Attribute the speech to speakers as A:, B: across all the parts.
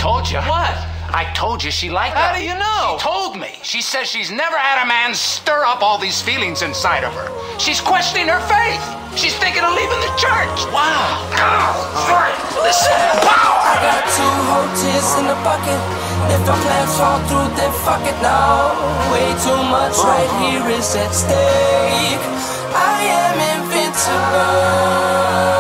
A: told you.
B: What?
A: I told you she liked
B: How
A: her.
B: do you know?
A: She told me. She says she's never had a man stir up all these feelings inside of her. She's questioning her faith. She's thinking of leaving the church.
B: Wow.
A: Sorry. Listen. Power.
C: I got 2 whole tears in the bucket. If the plans fall through, then fuck it now. Way too much right here is at stake. I am invincible.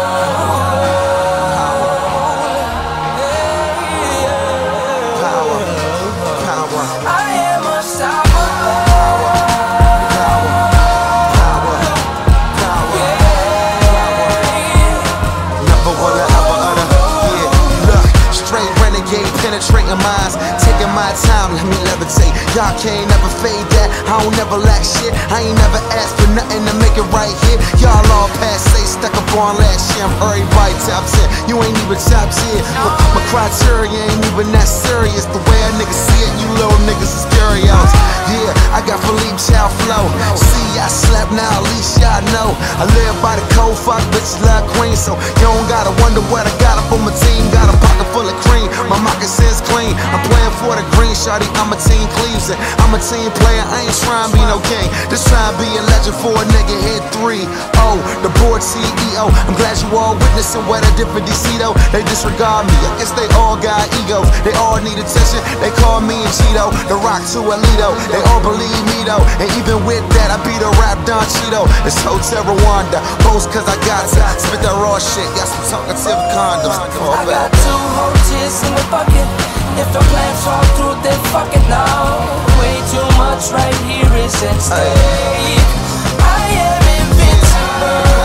D: Penetrating minds, taking my time, let me levitate. Y'all can't never fade that, I don't never lack shit. I ain't never asked for nothing to make it right here. Y'all all past say stuck up on last year. I'm everybody top 10, you ain't even top 10. My criteria ain't even that serious. The way a nigga see it, you little niggas is curious. Yeah, I got Philippe Chow flow. See, I slap now, at least y'all know. I live by the code, fuck bitches love queen. So you don't gotta wonder what I got up on my team. Got a pocket full of cream, my moccasins clean. I'm playing for the green, shawty, I'm a team Cleveland. I'm a team player, I ain't trying to be no king. Just trying to be a legend for a nigga hit 3-0. The board CEO, I'm glad you all witnessing what a different DC though. They disregard me, I guess they all got egos. They all need attention, they call me and Cheeto. The Rock to Alito, they all believe me though. And even with that, I beat a rap Don Cheeto. It's Hotel Rwanda, boast cause I got to spit that raw shit, got some talkative condoms.
C: I got 2 whole tears in the bucket. If the plans fall through, then fuck it now. Way too much right here is at stake. I am invincible.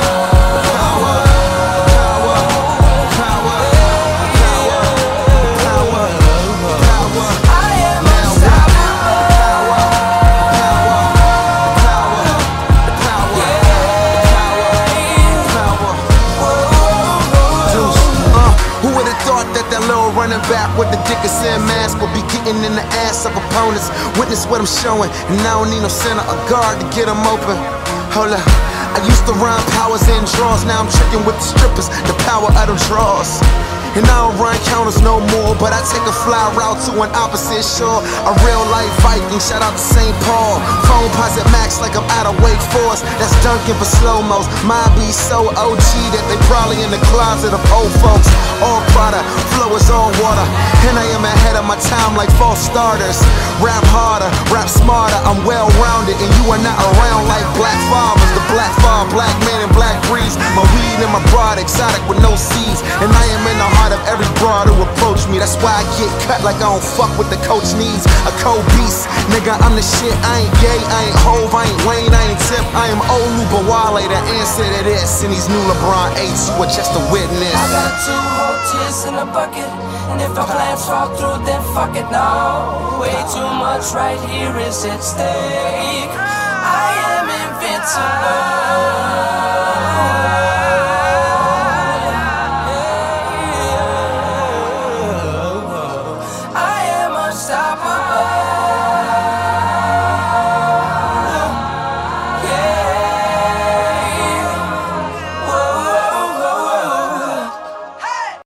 D: Running back with the Dickinson mask will be getting in the ass of opponents. Witness what I'm showing, and I don't need no center or guard to get them open. Hold up, I used to run powers in draws, now I'm tricking with the strippers, the power of them draws. And I don't run counters no more, but I take a fly route to an opposite shore. A real life Viking, shout out to St. Paul. Phone posit max like I'm out of Wake Forest. That's Duncan for slow-mos. Mine be so OG that they probably in the closet of old folks. All product, flow is all water. And I am ahead of my time like false starters. Rap harder, rap smarter, I'm well-rounded. And you are not around like black farmers. The black farm, black man and black breeze. My weed and my broad, exotic with no seeds. And I am in the heart of every broad who approach me. That's why I get cut like I don't fuck what the coach needs. A cold beast, nigga, I'm the shit. I ain't gay, I ain't Hove, I ain't Wayne, I ain't Tip. I am Olu Bawale, the answer to this. And these new LeBron 8s, you are just a witness.
C: I got 2 whole tears in the bucket. And if the plans fall through, then fuck it now. Way too much right here is at stake. I am invincible.